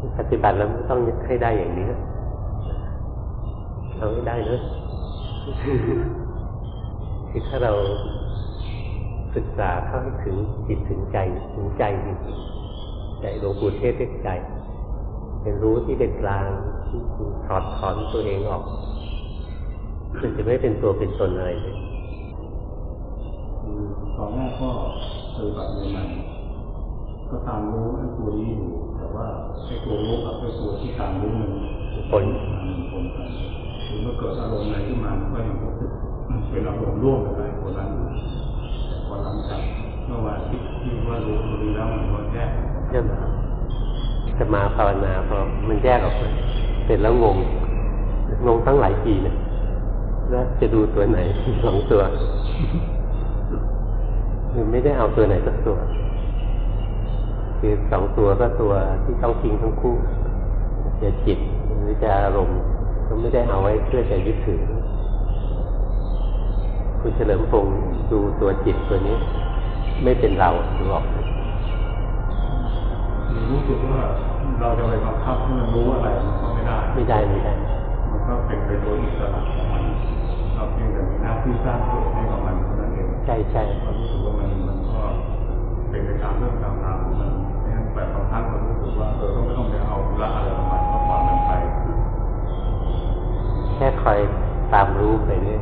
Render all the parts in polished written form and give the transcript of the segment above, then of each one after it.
ปฏิบัติแล้วต้องให้ได้อย่างนี้เอาให้ได้นะคือถ้าเราศึกษาเข้าให้ถึงจิตถึงใจจริงใจหลวงปู่เทศเรียกใจเป็นรู้ที่เป็นกลางที่ถอดถอนตัวเองออกมันจะไม่เป็นตัวเป็นตนอะไรเลยตอนแรกก็ปฏิบัติใหม่ๆก็ตามรู้ไอ้ตัวนี้อยู่แต่ว่าไอ้ตัวรู้กับไอ้ตัวที่ตามรู้มันผลกันถึงเมื่อเกิดอารมณ์อะไรขึ้นมาก็ยังรู้สึกเป็นอารมณ์ร่วมกับไอ้ตัวนั้นอยู่แต่พอหลังจากเมื่อวานที่ว่ารู้ตัวนี้แล้วมันก็แยกจะมาภาวนาพอมันแยกออกมาเสร็จแล้วงงตั้งหลายปีนะแล้วจะดูตัวไหนสองตัวคือไม่ได้เอาตัวไหนสักตัวคือสองตัวก็ตัวที่ต้องทิ้งทั้งคู่จะจิตหรือจะอารมณ์ก็ไม่ได้เอาไว้เพื่อจะยึดถือคุณเฉลิมพงษ์ดูตัวจิตตัวนี้ไม่เป็นเราดูออกรู้สึกว่าเราจะไปบังคับให้มันรู้อะไรมันก็ไม่ได้มันก็เป็นไปโดยอิสระของมันเราเพียงแต่มีหน้าที่สร้างตัวให้กับมันเท่านั้นเองใช่เรารู้สึกว่ามันก็เป็นไปตามเรื่องตามราวของมันแบบบางครั้งเรารู้สึกว่าก็ไม่ต้องไปเอาละอะไรของมันก็ปล่อยมันไปแค่คอยตามรู้ไปเรื่อย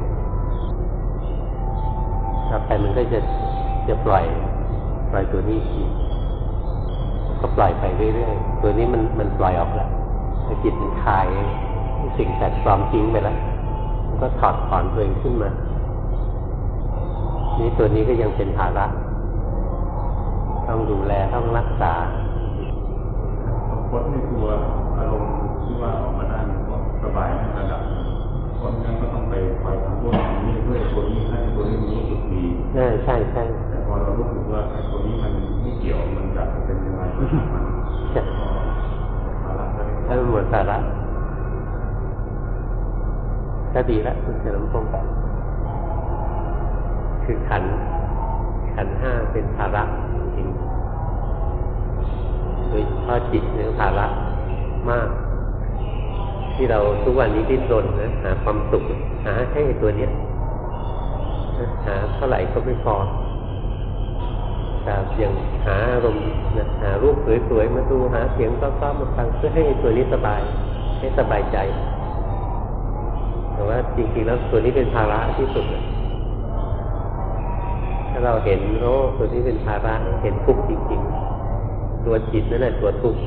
ต่อไปมันก็จะปล่อยตัวนี้อีกก็ปล่อยไปเรื่อยๆตัวนี้มันปล่อยออกแล้วจิตมันคลายสิ่งแปลกปลอมทิ้งไปแล้วมันก็ถอดถอนตัวเองขึ้นมานี่ตัวนี้ก็ยังเป็นภาระต้องดูแลต้องรักษาพจน์ในตัวอารมณ์ที่ว่าออกมาได้ก็สบายในระดับคนนั้นก็ต้องไปคอยทำด้วยนี้ด้วยตัวนี้ให้ตัวนี้รู้สึกดีใช่แต่พอเรารู้สึกว่าตัวนี้มันไม่เกี่ยวมันจะเป็นยังไงมันถ้ามันหมดสาระก็ดีแล้วคุณเฉลิมพงษ์คือขันห้าเป็นภาระจริงโดยเฉพาะจิตเนี่ยภาระมากที่เราทุกวันนี้ดิ้นรนนะหาความสุขหาให้ตัวเนี้ยหาเท่าไหร่ก็ไม่พอแต่อย่างหาอารมณ์นะหารูปสวยๆมาดูหาเสียงเพราะๆมาฟังเพื่อให้ตัวนี้สบายให้สบายใจแต่ว่าจริงๆแล้วตัวนี้เป็นภาระที่สุดเลยถ้าเราเห็นตัวนี้เป็นภาระเห็นทุกข์จริงๆตัวจิตนั่นแหละตัวทุกข์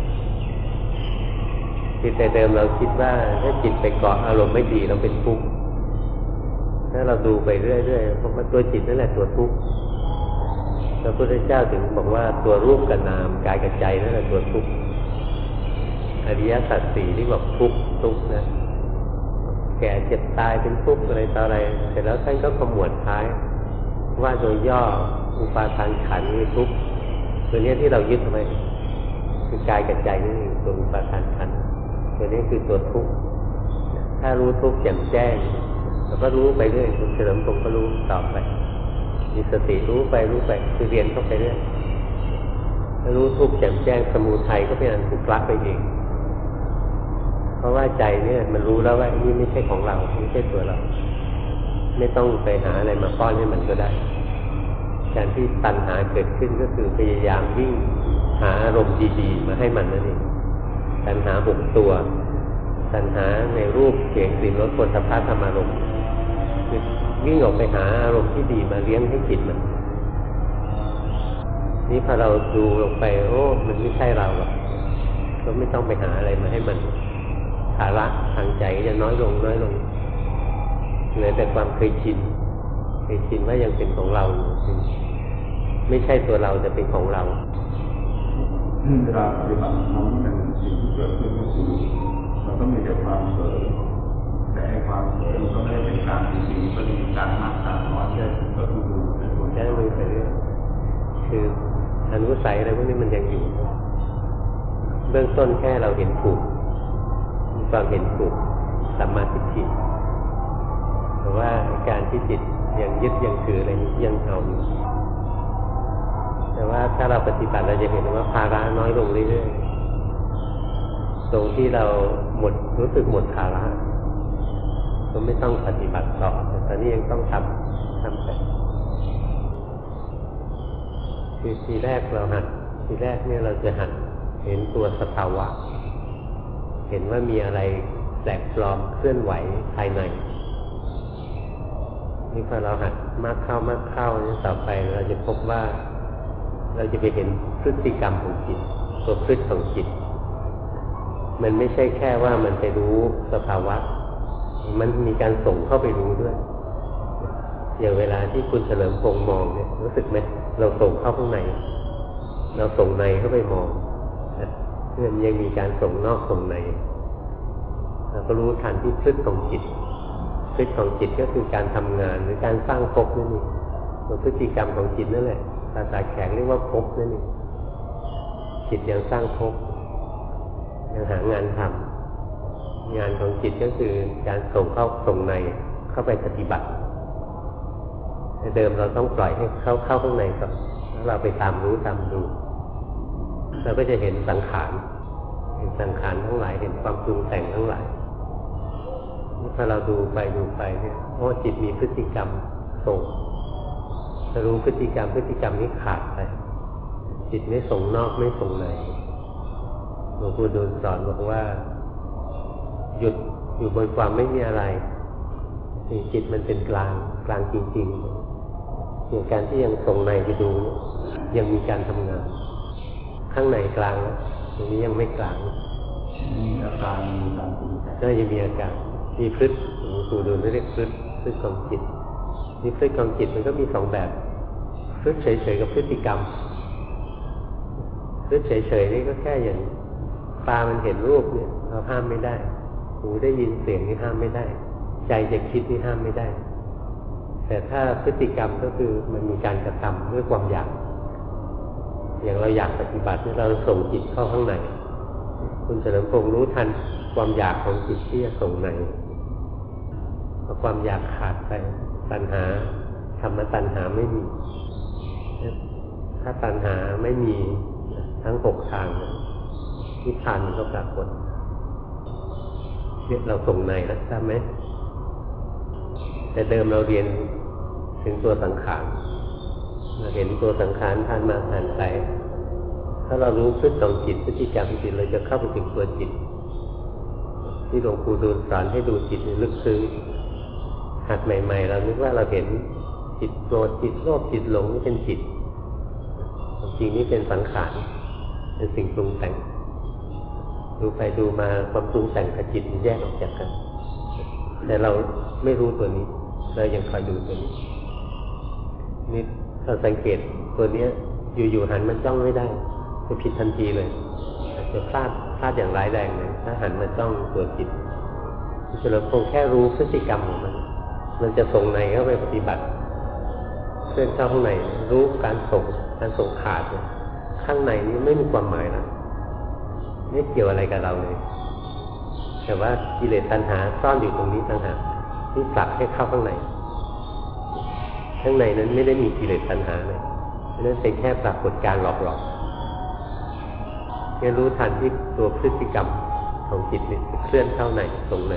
ที่แต่เดิมเราคิดว่าถ้าจิตไปเกาะอารมณ์ไม่ดีเราเป็นทุกข์ถ้าเราดูไปเรื่อยๆเพราะว่าตัวจิตนั่นแหละตัวทุกข์พระพุทธเจ้าถึงบอกว่าตัวรูปกับนามกายกับใจนั่นแหละตัวทุกข์อริยสัจสี่ที่บอกทุกข์นะแก่เจ็บตายเป็นทุกข์อะไรต่ออะไรเสร็จแล้วท่านก็ขมวดท้ายว่าโดยย่ออุปาทานขันธ์คือทุกข์ตัวนี้ที่เรายึดเอาไว้คือกายกับใจนี่ตัวอุปาทานขันธ์ตัวนี้คือตัวทุกข์ถ้ารู้ทุกข์แจ่มแจ้งแล้วก็รู้ไปเรื่อยคุณเฉลิมพงษ์ก็รู้ต่อไปมีสติรู้ไปคือเรียนเข้าไปเรื่อยถ้ารู้ทุกข์แจ่มแจ้งสมุทัยก็เป็นอันถูกละไปเองเพราะว่าใจเนี่ยมันรู้แล้วว่านี่ไม่ใช่ของเราไม่ใช่ตัวเราไม่ต้องไปหาอะไรมาป้อนให้มันก็ได้การที่ตัณหาเกิดขึ้นก็คือพยายามวิ่งหาอารมณ์ดีๆมาให้มันนั่นเองตัณหา6ตัวตัณหาในรูปเสียงกลิ่นรสโผฏฐัพพะธรรมารมณ์คือวิ่งออกไปหาอารมณ์ที่ดีมาเลี้ยงให้จิตมันนี่พอเราดูลงไปมันไม่ใช่เราหรอกก็ไม่ต้องไปหาอะไรมาให้มันภาระทางใจก็จะน้อยลงเหลือแต่ความเคยชินว่ายังเป็นของเราอยู่ไม่ใช่ตัวเราจะเป็นของเราเวลาปฏิบัติธรรมนั้นสิ่งที่เกิดขึ้นก็คือมันก็มีแต่ความเผลอแต่ไอ้ความเผลอมันก็ไม่ได้เป็นการจริงๆก็เป็นการมากการน้อยก็คือดูในตัวแค่ดูไปเรื่อยคืออนุสัยอะไรพวกนี้มันยังอยู่เบื้องต้นแค่เราเห็นถูกมีความเห็นถูกสัมมาทิฏฐิแต่ว่าการที่จิตยังยึดยังถืออะไรยังเอาอยู่แต่ว่าถ้าเราปฏิบัติเราจะเห็นว่าภาระน้อยลงเรื่อยๆตรงที่เรารู้สึกหมดภาระก็ไม่ต้องปฏิบัติต่อแต่ตอนนี้ยังต้องทำไปคือทีแรกเนี่ยเราจะหัดเห็นตัวสภาวะเห็นว่ามีอะไรแปลกปลอมเคลื่อนไหวภายในนี่พอเราหัดมากเข้าเนี่ยต่อไปเราจะพบว่าเราจะไปเห็นพฤติกรรมของจิตตัวพฤติของจิตมันไม่ใช่แค่ว่ามันไปรู้สภาวะมันมีการส่งเข้าไปรู้ด้วยอย่างเวลาที่คุณเฉลิมพงษ์มองเนี่ยรู้สึกไหมเราส่งเข้าข้างในเราส่งในเข้าไปมองมันยังมีการส่งนอกส่งในเราก็รู้ทันที่พฤติของจิตพฤติของจิตก็คือการทำงานหรือการสร้างภพนั่นเองตัวพฤติกรรมของจิตนั่นแหละภาษาแขกเรียกว่าภพนั่นเองจิตยังสร้างภพยังหางานทำงานของจิตก็คือการส่งในเข้าไปปฏิบัติเดิมเราต้องปล่อยให้เข้าข้างในก่อนแล้วเราไปตามรู้ตามดูเราก็จะเห็นสังขารทั้งหลายเห็นความปรุงแต่งทั้งหลายถ้าเราดูไปเนี่ยจิตมีพฤติกรรมส่งถ้ารู้พฤติกรรมนี้ขาดไปจิตไม่ส่งนอกไม่ส่งในหลวงปู่ดูลสอนบอกว่าหยุดอยู่บนความไม่มีอะไรจิตมันเป็นกลางจริงๆอย่างการที่ยังส่งในไปดูยังมีการทำงานข้างในกลางแล้วตรงนี้ยังไม่กลางมีอาการก็ยังมีอาการมีพฤติหลวงปู่ดูลเรียกพฤติของจิตนี่พฤติของจิตมันก็มีสองแบบพฤติเฉยๆกับพฤติกรรมพฤติเฉยๆนี่ก็แค่อย่างตามันเห็นรูปเนี่ยเราห้ามไม่ได้หูได้ยินเสียงนี่ห้ามไม่ได้ใจจะคิดนี่ห้ามไม่ได้แต่ถ้าพฤติกรรมก็คือมันมีการกระทำด้วยความอยากอย่างเราอยากปฏิบัติเราส่งจิตเข้าข้างในคุณเฉลิมพงษ์รู้ทันความอยากของจิตที่จะส่งในพอความอยากขาดไปตัณหาธรรมตัณหาไม่มีถ้าตัณหาไม่มีทั้ง6ทางนิพพานมันก็ปรากฏเราส่งในแล้วทราบไหมแต่เดิมเราเรียนถึงตัวสังขารเราเห็นตัวสังขารผ่านมาผ่านไปถ้าเรารู้พฤติของจิตพฤติกรรมจิตเราจะเข้าไปถึงตัวจิตที่หลวงปู่ดูลสอนให้ดูจิตลึกซึ้งหัดใหม่ๆเรานึกว่าเราเห็นจิตโกรธจิตโลภจิตหลงนี่เป็นจิตจริงนี่เป็นสังขารเป็นสิ่งปรุงแต่งดูไปดูมาความปรุงแต่งกับจิตมันแยกออกจากกันแต่เราไม่รู้ตัวนี้เรายังคอยดูตัวนี้นี่เราสังเกตตัวนี้อยู่ๆหันมันจ้องไม่ได้จะผิดทันทีเลยจะพลาดอย่างร้ายแรงเลยถ้าหันมาจ้องตัวจิตจะเราคงแค่รู้พฤติกรรมของมันจะส่งในเข้าไปปฏิบัติเคลื่อนเข้าข้างในรู้การส่งขาดข้างในนี้ไม่มีความหมายนะไม่เกี่ยวอะไรกับเราเลยแต่ว่ากิเลสตัณหาซ่อนอยู่ตรงนี้ต่างหากที่ผลักให้เข้าข้างในนั้นไม่ได้มีกิเลสตัณหาเลยนั่นเป็นแค่ปรากฏการณ์หลอกๆแค่รู้ทันที่ตัวพฤติกรรมของจิตนี่เคลื่อนเข้าในส่ง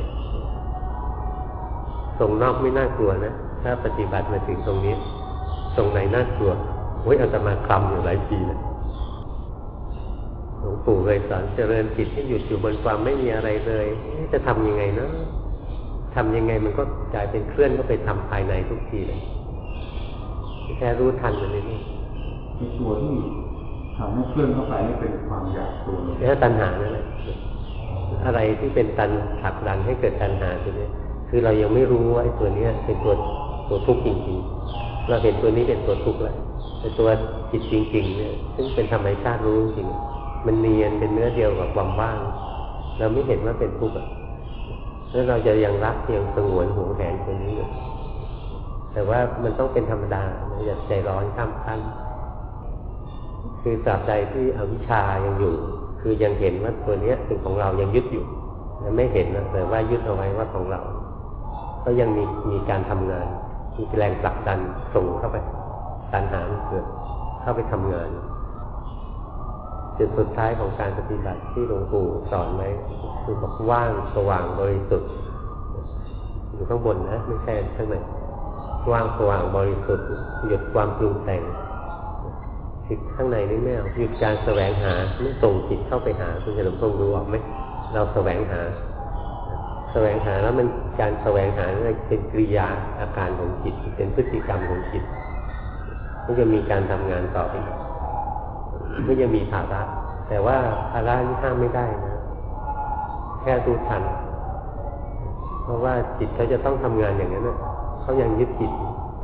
นอกไม่น่ากลัวนะถ้าปฏิบัติมาถึงตรงนี้ส่งในน่ากลัวอาตมาคลำอยู่หลายปีนะหลวงปู่เลยสอนเจริญจิตให้หยุดอยู่บนความไม่มีอะไรเลยจะทำยังไงนะทำยังไงมันก็กลายเป็นเคลื่อนก็ไปทำภายในทุกทีเลยแค่รู้ทันมันนี่ตัวที่ทำให้เคลื่อนเข้าไปนี่เป็นความอยากตัวนี่ตัณหานั่นแหละอะไรที่เป็นผลักดันให้เกิดตัณหาตัวนี้คือเรายังไม่รู้ว่าไอ้ตัวนี้เป็นตัวทุกข์จริงๆเราเห็นตัวนี้เป็นตัวทุกข์แล้วแต่ตัวจิตจริงๆเนี่ยซึ่งเป็นธรรมชาติรู้จริงมันเนียนเป็นเนื้อเดียวกับความว่างเราไม่เห็นว่าเป็นทุกข์แล้วเราจะยังรักยังสงวนหวงแหนตัวนี้อยู่แต่ว่ามันต้องเป็นธรรมดาอย่าใจร้อนข้ามขั้นคือตราบใดที่อวิชชายังอยู่คือยังเห็นว่าตัวนี้เป็นของเรายังยึดอยู่ยังไม่เห็นนะแต่ว่ายึดเอาไว้ว่าของเราก็ยังมีการทำงานมีแรงผลักดันส่งเข้าไปตัณหาเกิดเข้าไปทำงานจจุดสุดท้ายของการปฏิบัติที่หลวงปู่สอนไว้คือบอกว่างสว่างบริสุทธิ์อยู่ข้างบนนะไม่ใช่ข้างในว่างสว่างบริสุทธิ์หยุดความปรุงแต่งจิตข้างในนี่ไม่เอาหยุดการแสวงหาไม่ส่งจิตเข้าไปหาคุณจะหลวงพ่อรู้ออกไหมเราแสวงหาแล้วมันการแสวงหาเป็นกิริยาอาการของจิตเป็นพฤติกรรมของจิตมันจะมีการทำงานต่อไปก็ยังมีภาระแต่ว่าภาระนี่ห้ามไม่ได้นะแค่รู้ทันเพราะว่าจิตเขาจะต้องทำงานอย่างนั้นนะเขายังยึดจิต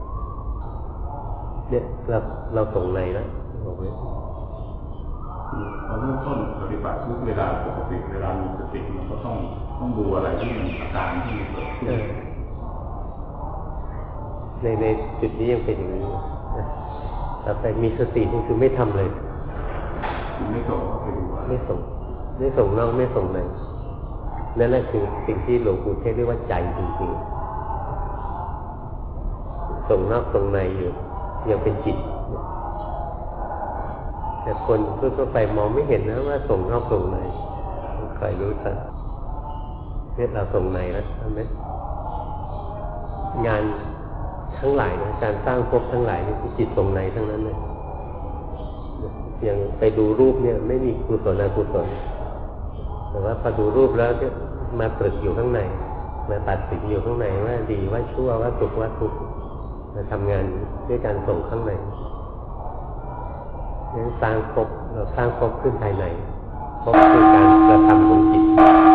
เนี่ยเราส่งในแล้วบอกเลยพอเริ่มต้นปฏิบัติทุกเวลาปกติเวลามีสติมันก็ต้องดูอะไรที่มันอาการที่เกิดขึ้นในจุดนี้ยังเป็นอย่างนี้แต่มีสตินี่คือไม่ทำเลยไม่ส่งเข้าไปดูไม่ส่งนอกไม่ส่งในนั่นแหละคือสิ่งที่หลวงปู่เทศเรียกว่าใจจริงๆส่งนอกส่งในอยู่ยังเป็นจิตแต่คนทั่วไปมองไม่เห็นนะว่าส่งนอกส่งในใครรู้สักเนี่ยเราส่งในแล้วใช่ไหมงานทั้งหลายนะการสร้างภพทั้งหลายนี่คือจิตส่งในทั้งนั้นเลยอย่างไปดูรูปเนี่ยไม่มีกุศลอกุศลแต่ว่าพอดูรูปแล้วเนี่ยมาตรึกอยู่ข้างในมาตัดสินอยู่ข้างในว่าดีว่าชั่วว่าสุขว่าทุกข์มาทำงานด้วยการส่งข้างในนั้นสร้างภพเราสร้างภพขึ้นภายในภพคือการกระทำของจิต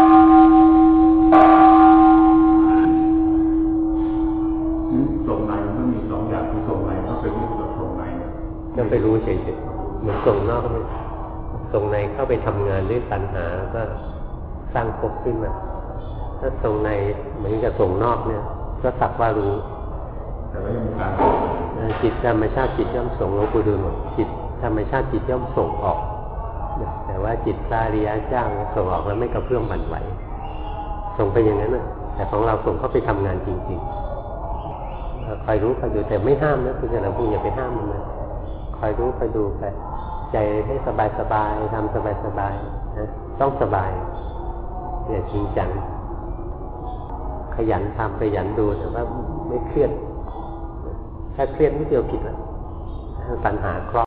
ส่งในมันมีสองอย่างคือส่งในก็เป็นรู้กับส่งในก็ไปรู้เฉยๆเหมือนส่งนอกไม่ส่งในเข้าไปทำงานด้วยตัณหาก็สร้างภพขึ้นมาถ้าส่งในเหมือนกับส่งนอกเนี่ยก็สักว่ารู้แต่ว่ายังมีการจิตธรรมชาติจิตย่อมส่งหลวงปู่ดูหมดจิตธรรมชาติจิตย่อมส่งออกแต่ว่าจิตพระอริยเจ้าส่งออกแล้วไม่กระเพื่อมบั่นไหวส่งไปอย่างนั้นนะแต่ของเราส่งเข้าไปทำงานจริงๆคอยรู้คอยดูแต่ไม่ห้ามนะคุณจะหลวงปู่อย่าไปห้ามมันนะคอยรู้คอยดูไปใจให้สบายๆทำสบายๆนะต้องสบายอย่าจริงจังขยันทำขยันดูแต่ว่าไม่เครียดถ้าเครียดไม่เดียวผิดแล้วปัญหาครอบ